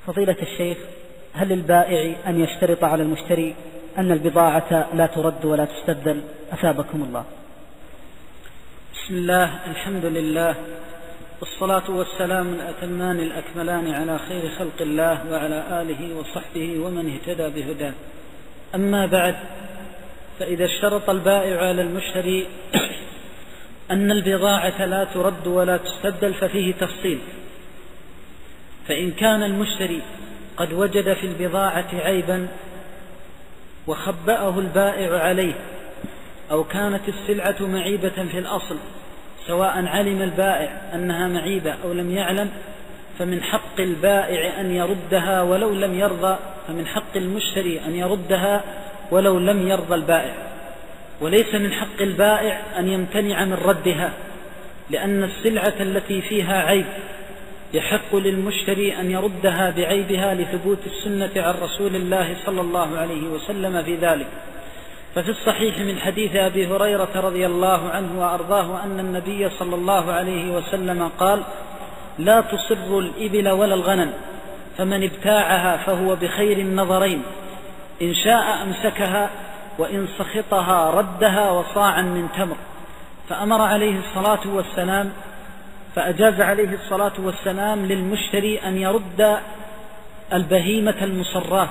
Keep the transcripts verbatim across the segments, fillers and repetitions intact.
فضيلة الشيخ، هل للبائع أن يشترط على المشتري أن البضاعة لا ترد ولا تستبدل؟ أثابكم الله. بسم الله، الحمد لله، والصلاة والسلام الأتمان الأكملان على خير خلق الله وعلى آله وصحبه ومن اهتدى بهداه. أما بعد، فإذا اشترط البائع على المشتري أن البضاعة لا ترد ولا تستبدل ففيه تفصيل. فإن كان المشتري قد وجد في البضاعة عيبا وخبأه البائع عليه، أو كانت السلعة معيبة في الأصل سواء علم البائع أنها معيبة أو لم يعلم، فمن حق البائع أن يردها ولو لم يرضى، فمن حق المشتري أن يردها ولو لم يرضى البائع. وليس من حق البائع أن يمتنع من ردها، لأن السلعة التي فيها عيب يحق للمشتري أن يردها بعيبها لثبوت السنة عن رسول الله صلى الله عليه وسلم في ذلك. ففي الصحيح من حديث أبي هريرة رضي الله عنه وأرضاه أن النبي صلى الله عليه وسلم قال: لا تصر الإبل ولا الغنم، فمن ابتاعها فهو بخير النظرين، إن شاء أمسكها وإن سخطها ردها وصاعا من تمر. فأمر عليه الصلاة والسلام فأجاز عليه الصلاة والسلام للمشتري أن يرد البهيمة المصراه.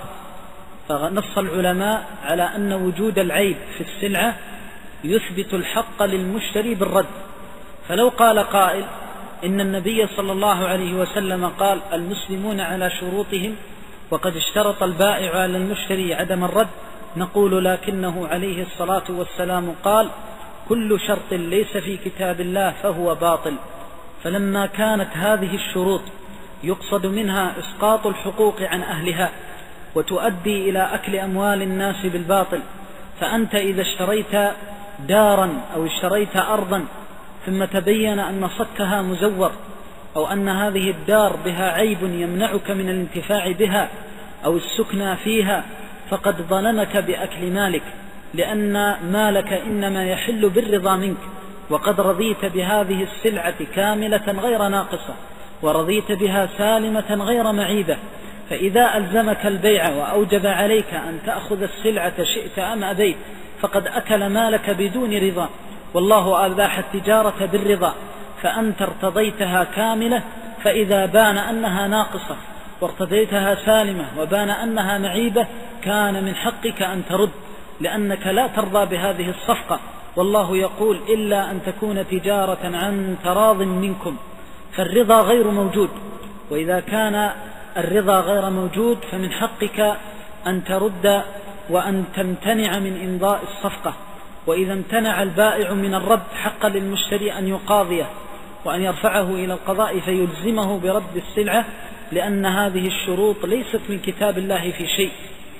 فنص العلماء على أن وجود العيب في السلعة يثبت الحق للمشتري بالرد. فلو قال قائل إن النبي صلى الله عليه وسلم قال: المسلمون على شروطهم، وقد اشترط البائع على المشتري عدم الرد، نقول لكنه عليه الصلاة والسلام قال: كل شرط ليس في كتاب الله فهو باطل. فلما كانت هذه الشروط يقصد منها إسقاط الحقوق عن أهلها وتؤدي إلى أكل أموال الناس بالباطل، فأنت إذا اشتريت دارا أو اشتريت أرضا ظم تبين أن صكها مزور، أو أن هذه الدار بها عيب يمنعك من الانتفاع بها أو السكنى فيها، فقد ظلمك بأكل مالك، لأن مالك إنما يحل بالرضا منك، وقد رضيت بهذه السلعة كاملة غير ناقصة، ورضيت بها سالمة غير معيبة. فإذا ألزمك البيع وأوجب عليك أن تأخذ السلعة شئت أم أبيت، فقد أكل مالك بدون رضا، والله أباح التجارة بالرضا، فأنت ارتضيتها كاملة، فإذا بان أنها ناقصة وارتضيتها سالمة وبان أنها معيبة كان من حقك أن ترد، لأنك لا ترضى بهذه الصفقة، والله يقول: إلا أن تكون تجارة عن تراض منكم. فالرضا غير موجود، وإذا كان الرضا غير موجود فمن حقك أن ترد وأن تمتنع من إمضاء الصفقة. وإذا امتنع البائع من الرد حق للمشتري أن يقاضيه وأن يرفعه إلى القضاء فيلزمه برد السلعة، لأن هذه الشروط ليست من كتاب الله في شيء.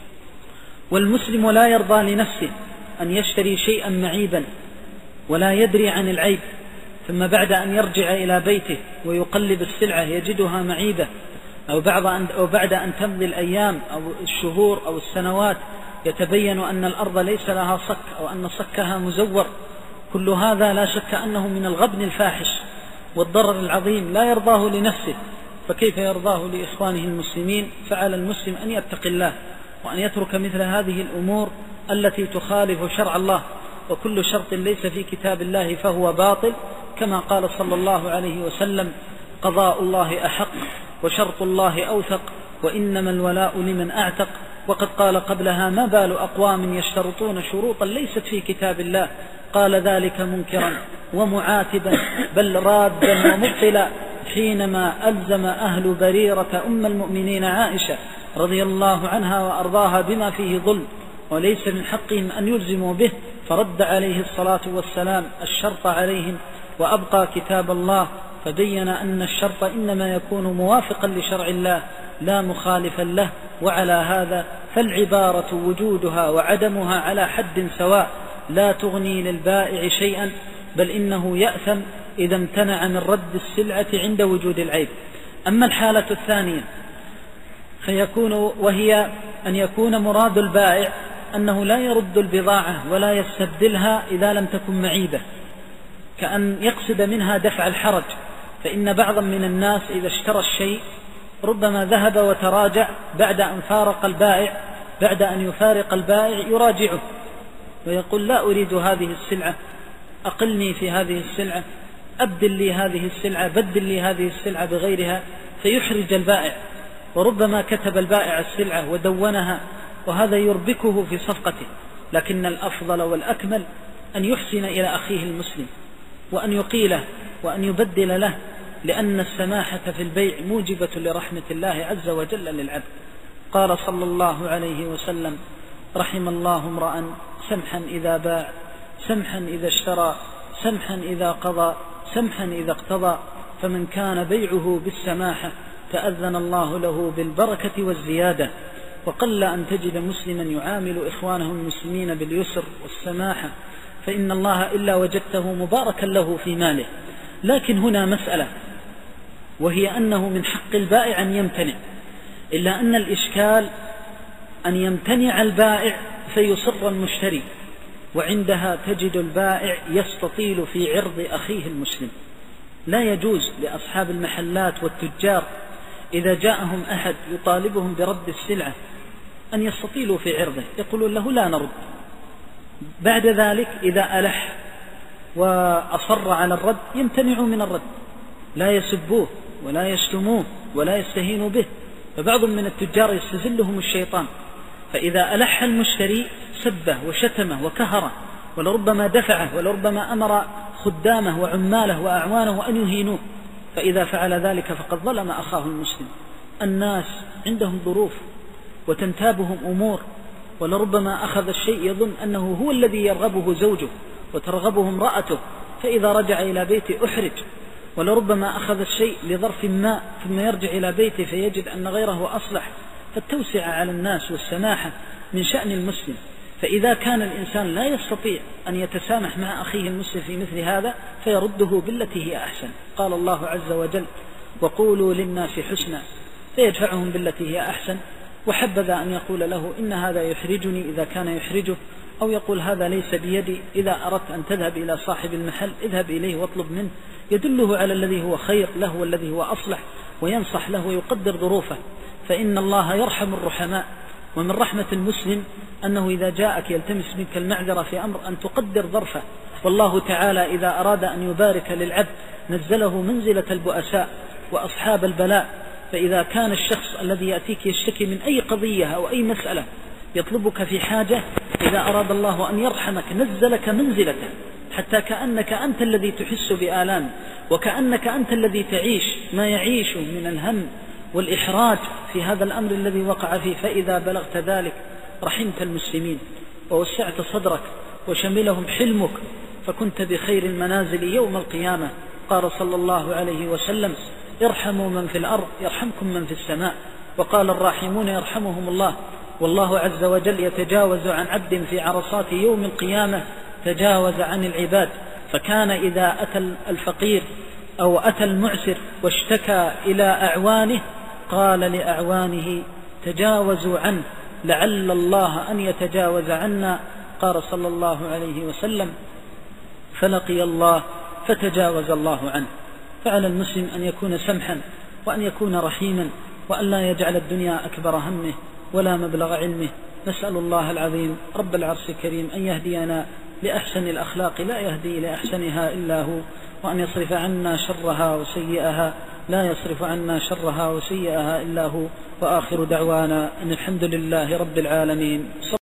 والمسلم لا يرضى لنفسه أن يشتري شيئا معيبا ولا يدري عن العيب، ثم بعد أن يرجع إلى بيته ويقلب السلعة يجدها معيبة، أو بعد أن تمضي الأيام أو الشهور أو السنوات يتبين أن الأرض ليس لها صك أو أن صكها مزور. كل هذا لا شك أنه من الغبن الفاحش والضرر العظيم، لا يرضاه لنفسه، فكيف يرضاه لإخوانه المسلمين؟ فعلى المسلم أن يتقي الله وأن يترك مثل هذه الأمور التي تخالف شرع الله. وكل شرط ليس في كتاب الله فهو باطل، كما قال صلى الله عليه وسلم: قضاء الله أحق وشرط الله أوثق، وإنما الولاء لمن أعتق. وقد قال قبلها: ما بال أقوام يشترطون شروطا ليست في كتاب الله، قال ذلك منكرا ومعاتبا بل رادا ومبطلا، حينما ألزم أهل بريرة أم المؤمنين عائشة رضي الله عنها وأرضاها بما فيه ظلم وليس من حقهم أن يلزموا به، فرد عليه الصلاة والسلام الشرط عليهم وأبقى كتاب الله، فبين أن الشرط إنما يكون موافقا لشرع الله لا مخالفا له. وعلى هذا فالعبارة وجودها وعدمها على حد سواء، لا تغني للبائع شيئا، بل إنه يأثم إذا امتنع من رد السلعة عند وجود العيب. أما الحالة الثانية فيكون وهي أن يكون مراد البائع أنه لا يرد البضاعة ولا يستبدلها إذا لم تكن معيبة، كأن يقصد منها دفع الحرج. فإن بعضا من الناس إذا اشترى الشيء ربما ذهب وتراجع بعد أن فارق البائع بعد أن يفارق البائع يراجعه ويقول لا أريد هذه السلعة، أقلني في هذه السلعة، أبدل لي هذه السلعة، بدل لي هذه السلعة بغيرها، فيحرج البائع. وربما كتب البائع السلعة ودونها، وهذا يربكه في صفقته. لكن الأفضل والأكمل أن يحسن إلى أخيه المسلم وأن يقيله وأن يبدل له، لأن السماحة في البيع موجبة لرحمة الله عز وجل للعبد. قال صلى الله عليه وسلم: رحم الله امرأ سمحا إذا باع، سمحا إذا اشترى، سمحا إذا قضى، سمحا إذا اقتضى، فمن كان بيعه بالسماحة تأذن الله له بالبركة والزيادة. وقل أن تجد مسلما يعامل إخوانه المسلمين باليسر والسماحة، فإن الله إلا وجدته مباركا له في ماله. لكن هنا مسألة، وهي أنه من حق البائع أن يمتنع، إلا أن الإشكال أن يمتنع البائع فيصر المشتري، وعندها تجد البائع يستطيل في عرض أخيه المسلم. لا يجوز لأصحاب المحلات والتجار إذا جاءهم أحد يطالبهم برد السلعة أن يستطيلوا في عرضه، يقولون له لا نرد. بعد ذلك إذا ألح وأصر على الرد يمتنعوا من الرد، لا يسبوه ولا يشتموه ولا يستهينوا به. فبعض من التجار يستزلهم الشيطان، فإذا ألح المشتري سبه وشتمه وكهره، ولربما دفعه، ولربما أمر خدامه وعماله وأعوانه أن يهينوه. فإذا فعل ذلك فقد ظلم أخاه المسلم. الناس عندهم ظروف وتنتابهم أمور، ولربما أخذ الشيء يظن أنه هو الذي يرغبه زوجه وترغبه امرأته، فإذا رجع إلى بيته أحرج. ولربما أخذ الشيء لظرف ما ثم يرجع إلى بيته فيجد أن غيره أصلح. فالتوسع على الناس والسماحة من شأن المسلم. فإذا كان الإنسان لا يستطيع أن يتسامح مع أخيه المسلم في مثل هذا فيرده بالتي هي أحسن. قال الله عز وجل: وقولوا للناس حسنا، فيدفعهم بالتي هي أحسن. وحبذا أن يقول له إن هذا يحرجني إذا كان يحرجه، أو يقول هذا ليس بيدي، إذا أردت أن تذهب إلى صاحب المحل اذهب إليه واطلب منه، يدله على الذي هو خير له والذي هو أصلح، وينصح له ويقدر ظروفه. فإن الله يرحم الرحماء. ومن رحمة المسلم أنه إذا جاءك يلتمس منك المعذرة في أمر أن تقدر ظرفه. والله تعالى إذا أراد أن يبارك للعبد نزله منزلة البؤساء وأصحاب البلاء. فإذا كان الشخص الذي يأتيك يشتكي من أي قضية أو أي مسألة يطلبك في حاجة، إذا أراد الله أن يرحمك نزلك منزلته، حتى كأنك أنت الذي تحس بآلام، وكأنك أنت الذي تعيش ما يعيش من الهم والإحراج في هذا الأمر الذي وقع فيه. فإذا بلغت ذلك رحمت المسلمين ووسعت صدرك وشملهم حلمك، فكنت بخير المنازل يوم القيامة. قال صلى الله عليه وسلم: ارحموا من في الأرض يرحمكم من في السماء. وقال: الراحمون يرحمهم الله. والله عز وجل يتجاوز عن عبد في عرصات يوم القيامة تجاوز عن العباد. فكان إذا أتى الفقير أو أتى المعسر واشتكى إلى أعوانه قال لأعوانه: تجاوزوا عنه لعل الله أن يتجاوز عنا. قال صلى الله عليه وسلم: فلقي الله فتجاوز الله عنه. فعلى المسلم أن يكون سمحا وأن يكون رحيما، وأن لا يجعل الدنيا أكبر همه ولا مبلغ علمه. نسأل الله العظيم رب العرش الكريم أن يهدينا لأحسن الأخلاق لا يهدي لأحسنها إلا هو، وأن يصرف عنا شرها وسيئها لا يصرف عنا شرها وسيئها إلا هو. وآخر دعوانا أن الحمد لله رب العالمين.